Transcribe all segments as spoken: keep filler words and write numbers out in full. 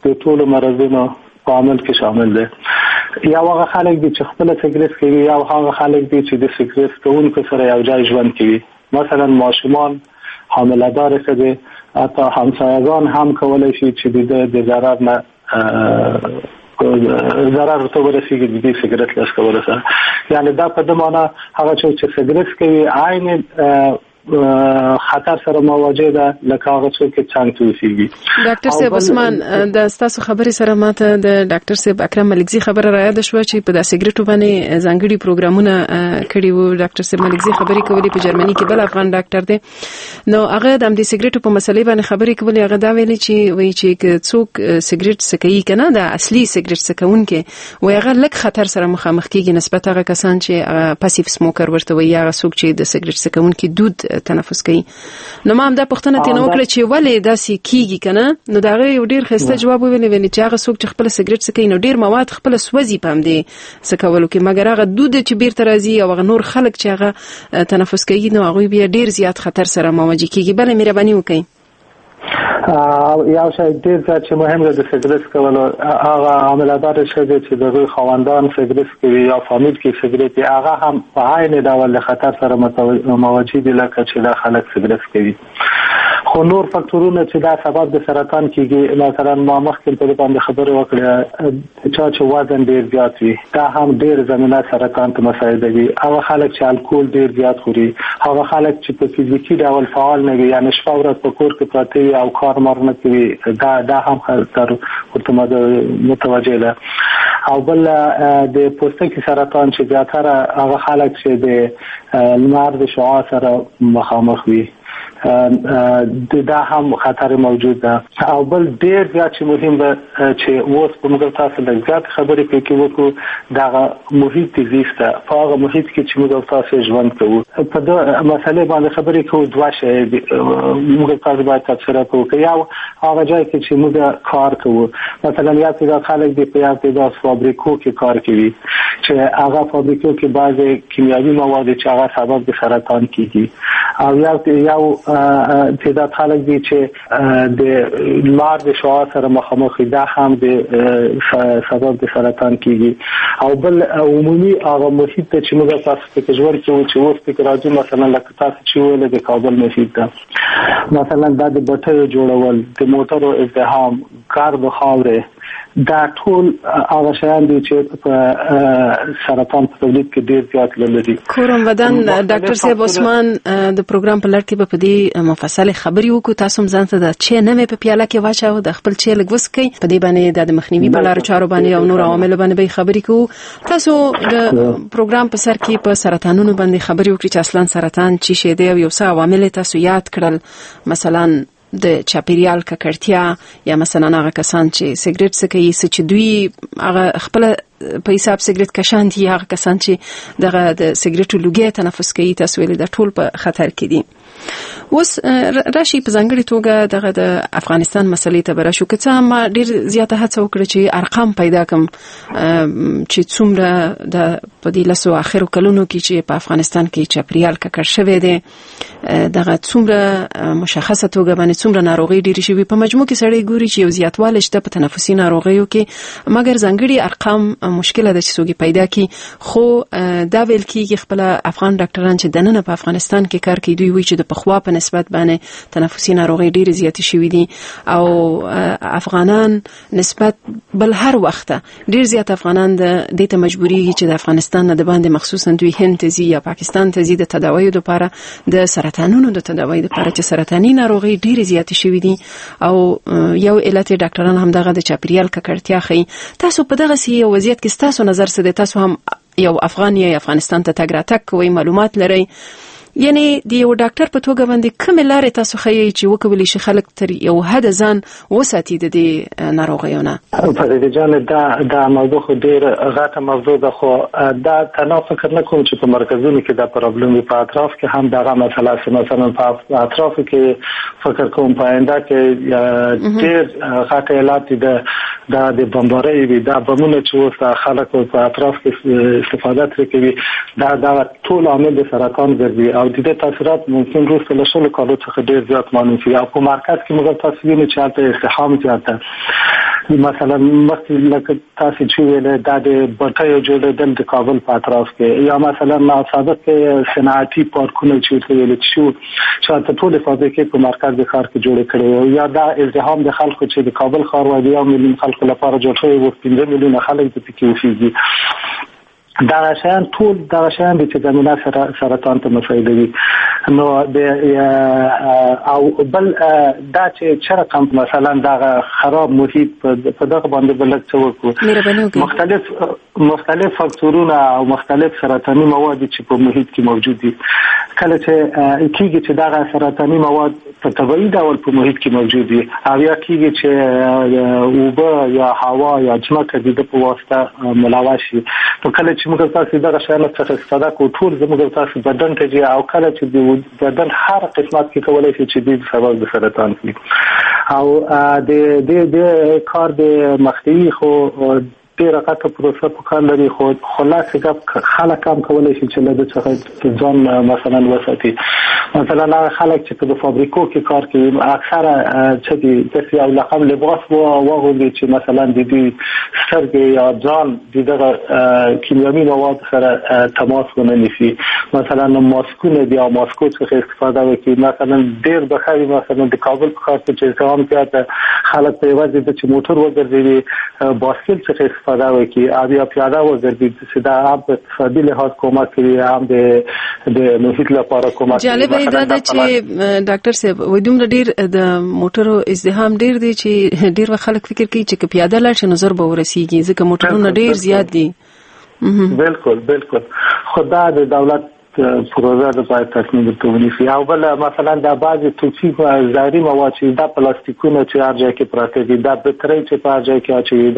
د ټولو مرضونو په عامل کې شامل دي. یا هغه خلک دي چې خپل سګریټ کوي یا هغه خلک دي چې د سګریټ کوونکو سره یو ځای ژوند کوي، مثلا ماشومان، حامله دار ښځې، حتی همسایگان هم کولای شي چې د ضرر نه ضرر ته ورسیږي د دې سګریټ لاس کولو سره. یعنی دا په دې معنی هغه چې سګریټ کوي عین خطر سره مواجه ده لکه هغه څوک چې څنګه توسيږي. ډاکټر صاحب عثمان، د تاسو خبرې سره ماته د ډاکټر صاحب اکرم ملکزي خبره را یاد شوه چې په د سګریټو باندې ځانګړي پروګرامونه کړي وو. ډاکټر صاحب ملکزي خبرې کولې په جرمني کې، بل افغان ډاکټر دی. نو هغه د دې سګریټو په مسلې باندې خبرې کولې. هغه دا ویلي چې وایي چې څوک سګریټ سکوي کنه، د اصلي سګریټ سکونکي وایي هغه لږ خطر سره مخامخ کیږي نسبت هغه کسان چې پاسیف سموکر ورته وایي، هغه څوک چې د سګریټ سکونکي دود تنفس کوي. نو ما هم دا پوښتنه تنه وکړه چې ولې داسې کیږي کنه. نو دا غي یو ډیر خسته جواب ویلی ویلی چې هغه څوک چې خپل سګریټ سکي نو ډیر مواد خپل سوځي پم دي سکولو کې، مګر هغه دود چې بیرته راځي او هغه نور خلک چې هغه تنفس کوي نو هغه بیا ډیر زیات خطر سره مواجه کیږي. بل مهرباني وکړئ. یو شی ډیر چې مهم دی د سګریټ کولو، هغه عاملدار شته چې د خواندان سګریټ کوي یا فامیل کې سګریټ، هغه هم په عین ډول خطر سره مواجه دي لکه چې دا خلک سګریټ کوي. خو نور فاکتورونه چې دا سبب د سرطان کیږي، مثلا ما مخکې په دې باندې خبرې وکړې چې چې وزن ډیر زیات وي، دا هم ډیر زمينه سرطان ته مساعده دي. هغه خلک چې الکول ډیر زیات خوري، هغه خلک چې په فزیکی ډول فعال نه وي، یعنی شپه ورځ په کور کې پراته وي او کار مار نه کوي، دا دا هم خطر ورته متوجه ده. او بل د پوستکي سرطان چې زیاتره هغه خلک چې د لمر د شعاع سره مخامخ وي، دا هم خطر موجود ده. او بل ډیر زیات چې مهم ده چې اوس په موږ تاسو له زیات خبرې کوي وکړو دا محیط زیست ده. په هغه محیط کې چې موږ تاسو ژوند کوو، په دې مسلې باندې خبرې کوو دوه شی موږ تاسو باید تفسیر کوو. یو هغه ځای کې چې موږ کار کوو، مثلا یا چې خلک د پیاده فابریکو کې کار کوي چې هغه فابریکو کې بعضی کیمیاوي مواد چې هغه سبب د سرطان کیږي، او یا یو تعداد خلک دي چې د لمر د شعاع سره مخامخ دي، دا هم د سبب د سرطان کیږي. او بل عمومي هغه محیط چې موږ تاسو په ژوند کې چې اوس په راځي، مثلا لکه تاسو چې ول د کابل محیط ده، مثلا د بټیو جوړول، د موټرو ازدحام، کار د خاورې، دا ټول هغه شیان دي چې په سرطان په تولید کې ډیر زیات لري. کورم ودان ډاکټر صاحب عثمان د پروګرام په لړ کې په دې مفصل خبري وکړو. تاسو هم ځان ته د چې نه په پیاله کې واچو د خپل چې لګوس کوي په دې باندې د مخنیوي په لار چارو باندې او نور عوامل باندې به خبري کوو. تاسو د پروګرام په سر کې په سرطانونو باندې خبري وکړي چې اصلا سرطان چی شي دی او یو څه عوامل تاسو یاد کړل، مثلا د چاپیریال ککړتیا یا مثلا هغه کسان چې سګریټ څکوي چې دوی هغه خپل په حساب سګریټ کشان دي، هغه کسان چې دغه د سګریټو لوګي تنفس کوي، تاسو ویل د ټول په خطر کې دي. اوس راشي په ځانګړي توګه دغه د افغانستان مسلې ته براشو که څه ما ډیر زیاته هڅه وکړه چې ارقام پیدا کم چې څومره د په دې لسو اخرو کلونو کې چې په افغانستان کې چاپیریال ککړ شوی دی، دغه څومره مشخصه توګه باندې څومره ناروغي ډیری شوی. په مجموع کې سړی ګوري چې یو زیاتوالی شته په تنفسي ناروغیو کې، مګر ځانګړي ارقام مشکله ده چې څوک پیدا کی. خو دا ویل کېږي خپل افغان ډاکټران چې دننه په افغانستان کې کار کوي، دوی وایي چې د پخوا په نسبت باندې تنفسي ناروغي ډېرې زیاتې شوي دي، او افغانان نسبت بل هر وخت ډېر زیات افغانان د دې ته مجبورېږي چې د افغانستان نه د باندې مخصوصا دوی هند ته ځي یا پاکستان ته ځي د تداویو لپاره، د سرطانونو د تداوی لپاره چې سرطاني ناروغي ډېرې زیاتې شوي دي. او یو علت ډاکټران هم دغه د چاپیریال ککړتیا ښیي. تاسو په دغه سي وضعیت کې تاسو نظر څه دی؟ تاسو هم یو افغان یا افغانستان ته تګ راتګ کوئ، معلومات لرئ، یعنی د یو ډاکټر په توګه باندې کومې لارې تاسو ښیئ چې وکولی شي خلک تر یو حد ځان وساتي د دې ناروغیو نه؟ فرید جان، دا دا موضوع خو ډېره غټه موضوع ده، خو دا تنها فکر نه کوم چې په مرکزونو کې دا پرابلم وي، په اطراف کې هم دغه مسله شته. مثلا په اطراف کې فکر کوم په آینده کې ډېر غټه علت ده دا د بمبارۍ وي، دا بمونه چې اوس خلک په اطراف کې استفاده ترې کوي، دا دا ټول عامل د سرطان ګرځي او د دې تاثیرات ممکن وروسته له شلو کالو څخه ډېر زیات معلوم شي. او په مرکز کې موږ تاسو وینئ چې هلته ازدحام زیات ده، مثلا مخکې لکه تاسو چې ویل دا د بټیو جوړېدل د کابل په اطراف کې یا مثلا سابق صنعتي پارکونه چې ویل شو چې ټول فابریکې په مرکز د ښار کې جوړ کړي یا دا ازدحام د خلکو چې د کابل ښار وایي یا مليون خلکو لپاره جوړ شوی و پنځه میلیونه خلک د پکې اوسېږي دا شان ټول دا شان د زمينه سرطان ته مسایل دي نو د او بل دا چې چرته مثلا دا خراب محیط په دغه باندې بلک څوک مختلف مختلف فاکتورونه او مختلف سرطاني مواد چې په محیط کې موجود دي کله چې کیږي چې دا سرطاني مواد په طبيعي ډول په محیط کې موجود دي او یا کیږي چې اوبه یا هوا یا ځمکه د په واسطه ملاوه شي نو کله چې موږ تاسو دا شانه څه استفاده کوو ټول زموږ تاسو بدن ته جي او کله چې د بدن هر قسمت کې کولای شي چې د سبب د سرطان وي او د د د کار د مخنیوي خو ډیره غټه پروسه په کار لري خو خلاصه خلک هم کولای شي چې له څه ځان مثلا وساتي مثلا خلک چې په فابریکو کې کار کوي اکثره چې د یو لقب لباس وو وغوړي چې مثلا د دې سترګې یا ځان د کیمیاوي مواد سره تماس ونیسي مثلا ماسکونه بیا ماسکو څخه استفاده وکړي مثلا ډیر بخاري مثلا د کابل په خاطر چې ځان کې خلک په وځي چې موټر وګرځي باسکل څخه استفاده وکړي او یا پیاده وګرځي چې دا هم په اقتصادي لحاظ کومک کوي هم د د محیط لپاره کومک جالب دی دا چې ډاکټر صاحب وې دومره ډیر د موټرو ازدحام ډیر دی چې ډیر خلک فکر کوي چې پیاده لاړ شي نظر به ورسیږي ځکه موټرونه ډیر زیات دي بالکل بالکل خدا د دولت پروژه د پای تصمیم ونیسي او بل مثلا د بعضی توصیف ظاهري مواد چې د پلاستیکونو چې ارجه کې پراته دي د بټري چې په ارجه کې اچي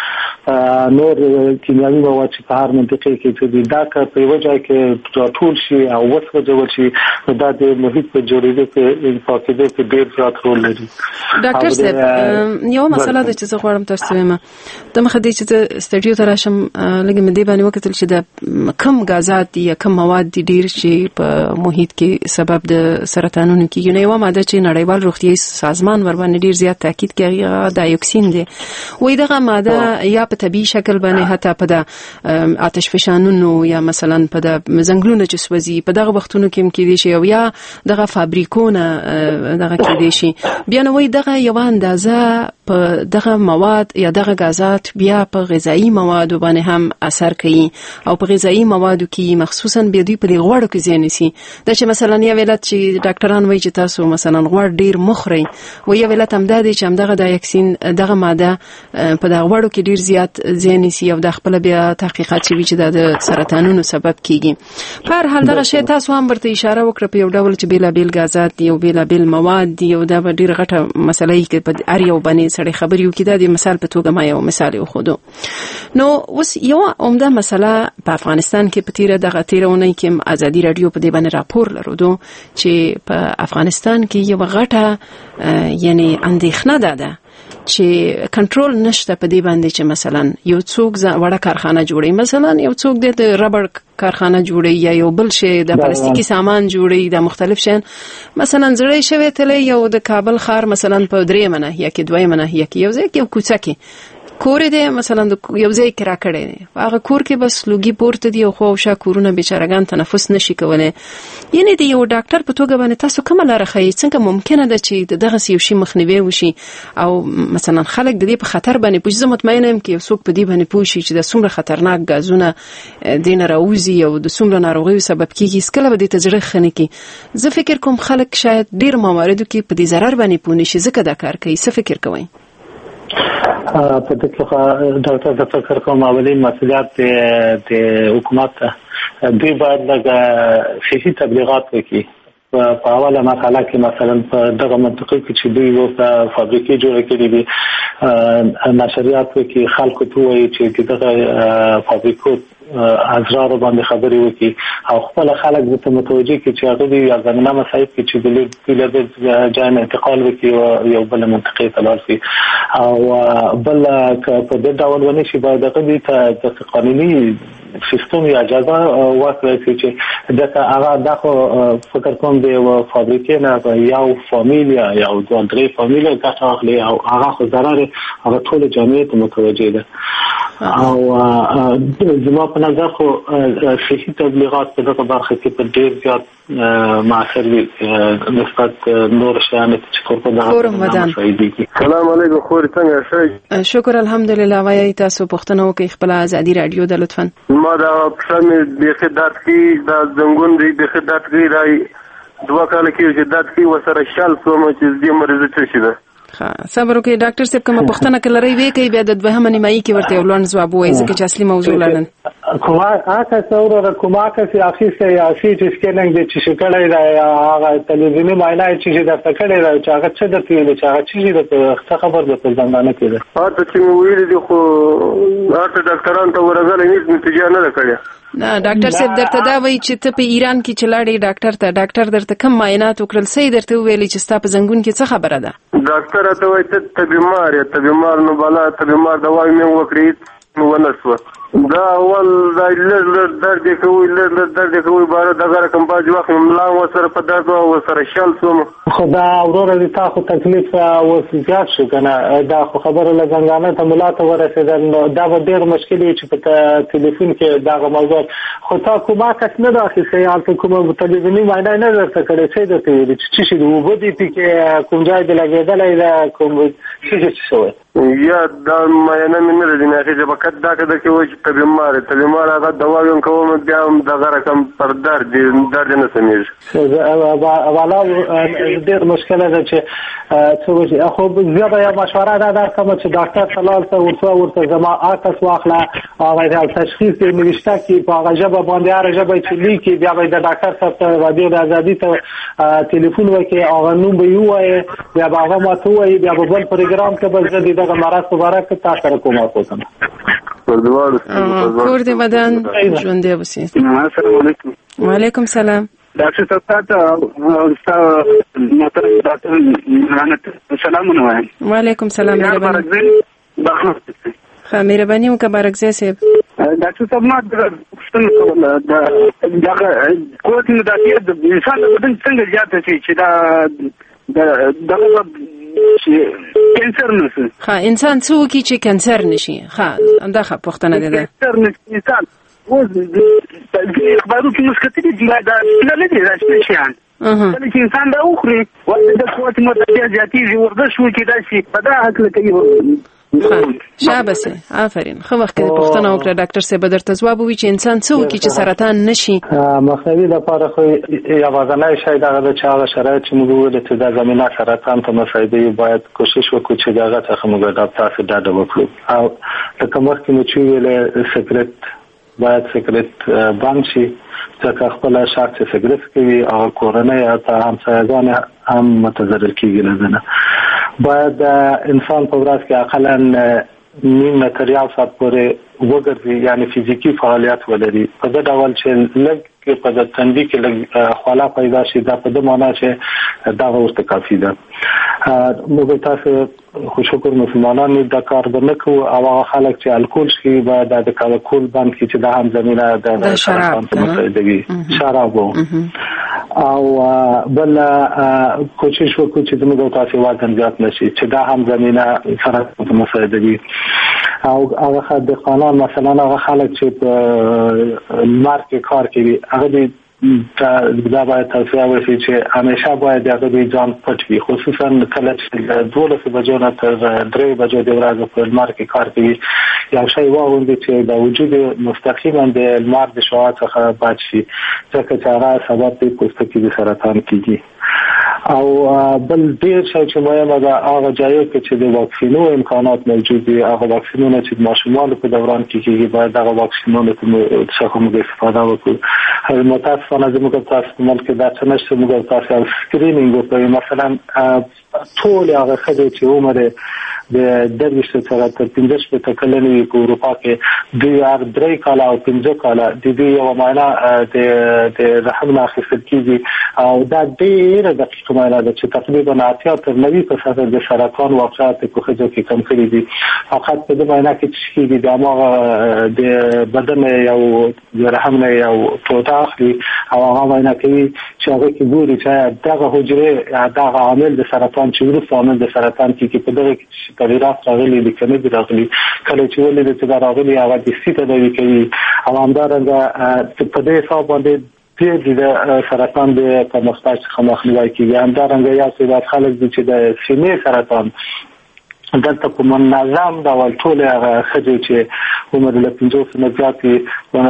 دا نور کیمیاوي مواد چې په هر منطقه کې چې دا په وجه کې ټول شي او وسوځول شي دا د محیط په جوړېدو کې انفاکتیو کې ډېر زیات رول لري ډاکټر صاحب یو مسله د چې زه غواړم تاسو وایم د مخ دې چې سټډیو ته راشم لکه مې دې باندې وکتل چې د کم غازات دي یا کم مواد ډیر شي په محیط کې سبب د سرطانونو کې یو نوې ماده چې نړیوال روغتیايي سازمان ور باندې ډیر زیات تاکید کوي دا یوکسین دی وې دغه ماده یا په طبي شکل باندې حتی په د آتش فشانونو یا مثلا په د زنګلونو چې سوځي په دغه وختونو کې کې دي شي او یا دغه فابریکونه دغه کې دي شي بیا نو وې دغه یو اندازه په دغه مواد یا دغه غازات بیا په غذایی مواد باندې هم اثر کوي او په غذایی موادو کې مخصوصا به دوی په غوړو کې ځینې سي دا چې مثلا یو ولادت چې ډاکټران وایي چې تاسو مثلا غوړ ډیر مخري و یو ولادت هم دا دي چې هم دغه دایکسین دغه ماده په دغه غوړو کې ډیر زیات ځینې سي او د خپل بیا تحقیقات شوي چې د سرطانونو سبب کیږي په هر حال دغه شی تاسو هم ورته اشاره وکړه په یو ډول چې بیل بیل غازات دي او بیل بیل مواد دي او دا ډیر غټه مسله کې په اړ یو باندې سړی خبري وکړي دا د مثال په توګه ما یو مثال وخدو نو اوس یو عمده مسله په افغانستان کې په تیره دغه تیرونه کې ازادي رادیو په دې باندې راپور لرودو چې په افغانستان کې یو غټه یعنی اندېښنه ده چې کنټرول نشته په دې باندې چې مثلا یو څوک وړه کارخانه جوړي مثلا یو څوک د ربړ کارخانه جوړي یا یو بل شی د پلاستیکي سامان جوړي د مختلف شین مثلا زړې شوی تل یو د کابل ښار مثلا په درې منه یا کې دوی منه یا کې یو ځای کې یو کوڅه کې کور دې مثلا یو ځای کرا کړي هغه کور کې بس لوګي پورته دی او خو شا کورونه بیچارهګان تنفس نشي کولای یعنی د یو ډاکټر په توګه باندې تاسو کوم لاره خي څنګه ممکنه ده چې دغه یو شی مخنیوي وشي او مثلا خلک د دې په خطر باندې پوښتنه زه مطمئنه یم چې څوک په دې باندې پوښي چې د څومره خطرناک غازونه دین راوځي او د څومره ناروغیو سبب کیږي سکله به د تجربه خنه کی زه فکر کوم خلک شاید ډیر مواردو کې په دې ضرر باندې پونه شي ځکه دا کار کوي څه فکر کوئ په دې کې ډاکټر د فکر کوم اولین مسؤلیت د حکومت دوی باید د صحي تبلیغات وکړي په اوله مرحله کې مثلا په دغه منطقه کې چې دوی وو په فابریکې جوړ کړې دي نشریات وکړي خلکو ته وایي چې دغه فابریکو ازرار باندې خبرې وکړي او خپل خلک د متوجي کې چې هغه دی یا زمينه مسایب کې چې د له ځان انتقال وکړي او یو بل منطقه ته لاړ شي او بل په دې ډول ونی شي باید هغه د قانوني سیستم یا اجازه ورکړي چې دغه هغه دغه فکر کوم دی او فابریکې نه یو فامیلیا یا دوه درې فامیلیا ګټه اخلي او هغه خو ضرر هغه ټول جامعه ته متوجه ده او زما په نظر خو صحي تبلیغات په دغه برخه کې په ډېر زیات معاصر وي نسبت نور شیانو چې کور په دغه سلام علیکم خور څنګه شئ شکر الحمدلله وایي تاسو پوښتنه وکړئ خپل ازادي رادیو د لطفا ما دا پښمه د خدمت کې دا زنګون دی د خدمت کې راي دوه کال کې چې دات کې وسره شال سوم چې دې مریض ته شي ها صبر وکړئ ډاکټر صاحب کوم پوښتنه کله لري وی کوي بیا د دوهمه نیمایي کې ورته ولون ځواب وایي ځکه چې اصلي موضوع لرن کومه هغه څوره کومه چې اخیسته یا چې سکیننګ د چې شکلې دا هغه تلویزیونی معاینه چې د تکړه دا چې هغه څه د پیل چې هغه چې د خبر د ځندانه کېده هغه چې ویل دي خو هغه ډاکټرانو ته ورغلې هیڅ نتیجه نه کړې نه ډاکټر صاحب درته دا وایي چې ته په ایران کې چلاړې ډاکټر ته ډاکټر درته کوم معاینات وکړل سې درته ویلي چې ستا په زنګون کې څه خبره ده ډاکټر ته وایي ته بیمار یې ته بیمار نو بالا ته بیمار دوا مې وکړې نو ونسوه دا اول دا لږ لږ درد کوي لږ لږ درد کوي بار دغه رقم باج وخت ملا وسره په درد او سره شل سوم خدا اورور دي تاسو تکلیف او زیات شو کنه دا خو خبره لګنګانه ته ملا ته ورسېدل دا به ډېر مشکل چې په ټلیفون کې دا موضوع خو تا کومه کس نه راخي سیال ته کومه تلویزیونی معاینه نه درته کړې څه د ته چې چې د وبدي کې کوم ځای د لګېدلې دا کوم څه څه یا دا معاینه مې نه لري نه چې په کټ دا کده کې وایي ته بیمار ته بیمار هغه دوا یم کوم بیا هم دغه رقم پر درد درد نه سمېږي والا ډېر مشکل ده چې څه وایي خو زیاده یا مشوره ده در کوم چې ډاکټر صلاح ته ورته ورته زما آکس واخله هغه د تشخیص د نوښت کې په هغه ژبه باندې هغه ژبه چې لیکي بیا به د ډاکټر صاحب ته رادیو د ازادي ته ټلیفون وکړي هغه نوم به یو وایي بیا به هغه ماته وایي بیا به بل پروګرام کې به زه دغه مراد مبارک تاسو سره کوم وکم کور دې بدن ژوند دې وسی السلام علیکم وعلیکم سلام ډاکټر صاحب ته استاد محترم ډاکټر سلام وایم وعلیکم سلام مهرباني ها مهرباني وکړه بارکزی صاحب ډاکټر صاحب ما د پښتنو کوله دا دغه کوټ نه د انسان د بدن څنګه زیاته شي چې دا دغه کینسر نشي ها انسان څوک چې کینسر نشي ها دا ښه پوښتنه ده کینسر نشي انسان اوس د خبرو کې مشکلې دي دا نه دي راځي کله چې انسان دا وخوري ولې د قوت متعدد زیاتېږي ورزش وکړي دا شي په دا حق کوي شابسه آفرین خو وخت کې پوښتنه وکړه ډاکټر صاحب درته ځواب وی چې انسان څوک چې سرطان نشي مخنیوي لپاره خو یوازینی شی دا چې هغه شرایط چې موږ ولې چې د زمينه سرطان ته مساعده باید کوشش وکړو چې هغه څخه موږ د تاسو ډاډه وکړو او لکه مخکې مو چې ویل سیګریټ باید سیګریټ بند شي ځکه خپل شخص سیګریټ کوي او کورنۍ یا همسایگان هم متضرر کیږي لدنه باید انسان په ورځ کې اقلا نیم متر یا ساعت پورې وګرځي یعنی فزیکی فعالیت ولري په دا ډول چې لږ کې په د تندي کې لږ خواله پیدا شي دا په د معنا چې دا ورته کافي ده موږ تاسو خو شکر مسلمانان دا کار به نه کوو او هغه خلک چې الکول شي باید د الکول بند کړي چې دا هم زمينه د شراب مساعدوي شراب او بل کوشش وکړو چې موږ تاسو وزن زیات نشي چې دا هم زمينه سره مساعدوي او هغه د قانون مثلا هغه خلک چې په مارکه کار کوي هغه دا باید توصیه وشي چې همیشه باید هغه د ځان پټ وي خصوصا کله چې دولس بجو نه تر درې بجو د ورځې په لمر کې کار کوي یو شی واغوندي چې د وجود مستقیما د لمر د شعاع څخه بچ شي ځکه چې هغه سبب د پوستکي د سرطان کیږي او بل ډیر شی چې مهمه ده هغه ځای کې چې د واکسینو امکانات موجود دي هغه واکسینونه چې ماشومان په دوران کې کیږي باید هغه واکسینونه څخه موږ استفاده وکړو هر متاسفانه زموږ تاسو په ملک کې دا څه نشته موږ تاسو سکرینینګ وکړو مثلا ټول هغه خدای چې عمر د درویشت څخه تر پنځه شپږ کلنې په اروپا کې دوی هر درې کال او پنځه کال د دې یو معنا د د رحم نه اخیستل کیږي او دا ډیره دقیق معنا ده چې تقریبا اتیا تر نوي فیصد د سرطان واقعات په خځو کې کم کړي دي. فقط په دې معنا کې چې د دماغ د بدن یو د رحم نه یو ټوټه اخلي او هغه معنا کوي چې هغه کې ګوري چې دغه حجره دغه عامل د سرطان چې ورته عامل د سرطان کې په دغه کې تغیرات راغلي د کمی د راغلي کله چې ولې د تدارک راغلي هغه د سیته د کوي او همدارنګه په دې حساب باندې د سرطان د پرمختګ څخه مخنیوي کیږي. همدارنګه یو څه خلک چې د سینې سرطان دلته په منظم ډول ټول هغه خځې چې عمر له پنځوس نه زیات دي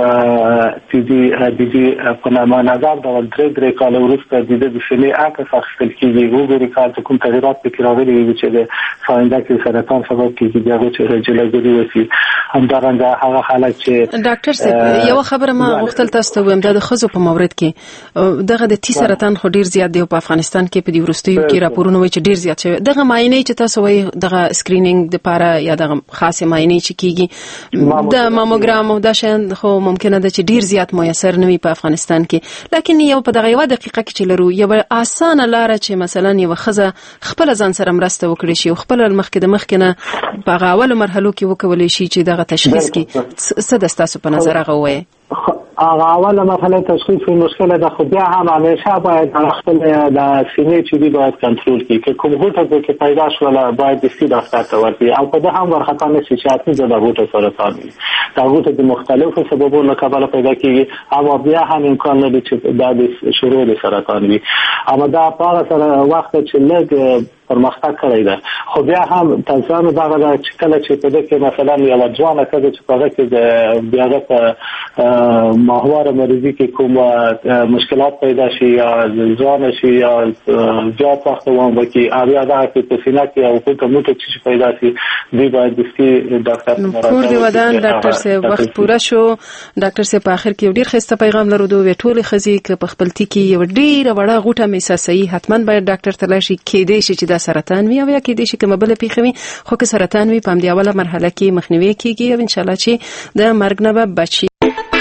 چې د دې په منظم ډول درې درې کال وروسته د دې سینې عکس اخیستل کیږي. وګورئ چې کوم تغیرات پکې راغلي دي چې د فاینده کې سرطان سبب کیږي هغه چې جلګري وسی. همدارنګه هغه حالت چې ډاکټر صاحب یو خبره ما غوښتل تاسو ته وایم د خځو په مورد کې دغه د تی سرطان خو ډیر زیات دی په افغانستان کې په دې وروستیو کې راپورونه وایي چې ډیر زیات شوی. دغه معاینه چې تاسو وایي دغه سکرینینګ د لپاره یا د خاصه معاینه چې کیږي د ماموګرام او د شان خو ممکنه ده چې ډیر زیات میسر نه وي په افغانستان کې، لکه یو په دغه یو دقیقه کې چې لرو یو اسانه لار چې مثلا یو خزه خپل ځان سره مرسته وکړي شي او خپل مخکې د مخکنه په اول مرحلو کې وکولې شي چې دغه تشخیص کې څه د تاسو په نظر هغه وایي؟ هغه اوله مرحله تشخیص په مشکله ده، خو بیا هم همیشه باید خپل د سینې چې دی باید کنټرول کړي که کوم غوټه کې پیدا شول باید د سي ډاکټر ته ورشي او په دغه هم ورخطا نشي چې اته د غوټه سرطان وي. دا غوټه د مختلفو سببونو کبله پیدا کیږي او بیا هم امکان لري چې دا د شروع د سرطان وي. اما دا په هغه سره وخت چې لږ پرمختګ کړی ده، خو بیا هم تاسو دغه چې کله چې په دې کې مثلا یو ځوان کده چې په دې کې د بیا په ماهواره مریضي کې کوم مشکلات پیدا شي یا ځوان شي یا زیات وخت وان وکي او یا دا په سینه کې او په کومه چې پیدا شي دی باید د سي ډاکټر سره پور دی ودان. ډاکټر صاحب وخت پوره شو. ډاکټر صاحب په اخر کې ډیر خسته پیغام لرو دوه ټوله خزي ک په خپل ټکی یو ډیر وړه غوټه میساسي حتما باید ډاکټر تلاشي کېدې شي چې دا سرطان وي او یا کېدې شي کومه بل پیښوي، خو که سرطان وي په همدې اوله مرحله کې مخنیوي کیږي او ان شاء الله چې د مرګ نه به بچي.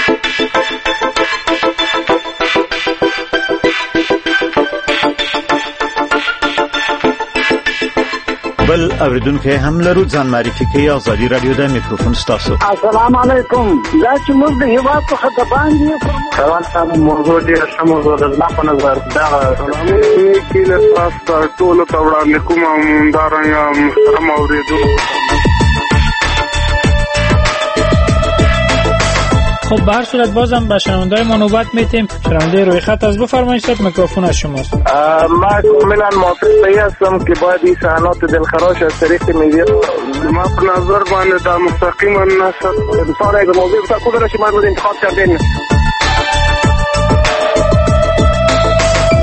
بل اوریدونکو هم لرو ځان معرفي کوي. ازادي رادیو د میکروفون ستاسو. السلام علیکم. دا چې موږ د هیواد څخه د باندې روان سم موضوع ډیر ښه موضوع ده. زما په نظر دا کې له تاسو ټول ته وړاندې کوم همدارنګه محترم اوریدونکو. خب به هر صورت بازم به شنونده‌های ما نوبت میتیم. شنونده روی خط از بفرمایید صد میکروفون از شماست. ما کاملا موافق هستم که باید این صحنات دلخراش از طریق میدیا ما په نظر باندې دا مستقیما نشد انسان یک موضوع بتا کدرش ما رو انتخاب کردین.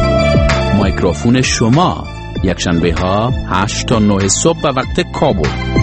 میکروفون شما یکشنبه ها هشت تا نه صبح به وقت کابل.